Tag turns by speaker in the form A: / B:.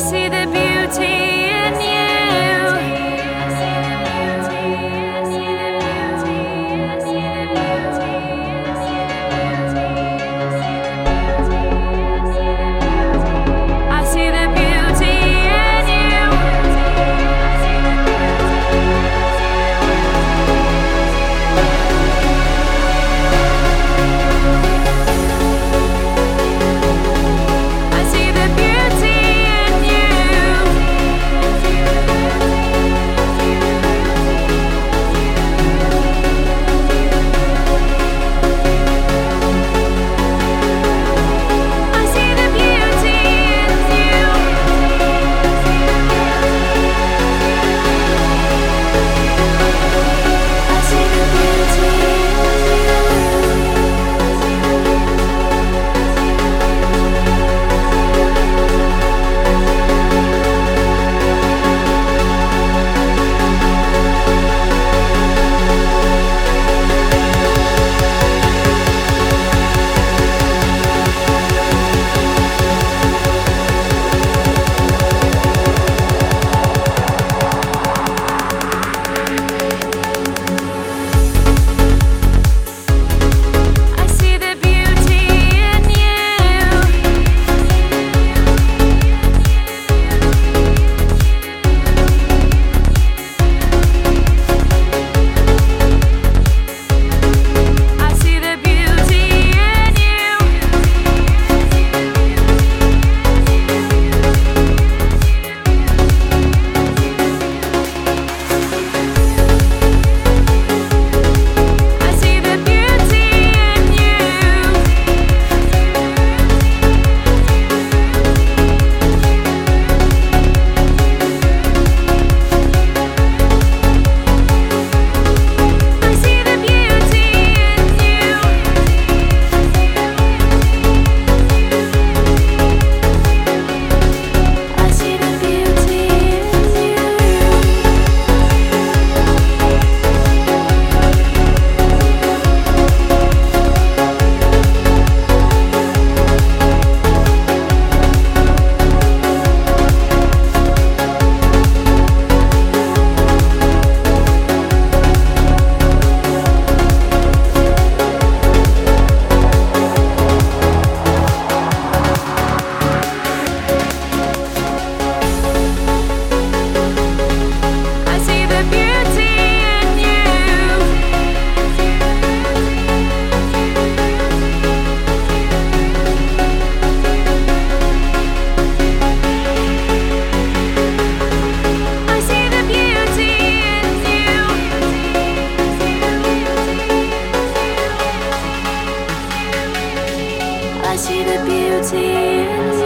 A: see the beauty in you. I see the beauty in you. I see the beauty in I see the beauty in you. I see the beauty I see the beauty in you. I see the beauty in you. I see the beauty in you. I see the beauty in you. I see the beauty in I see the beauty in you. I see the beauty in you. I see the beauty in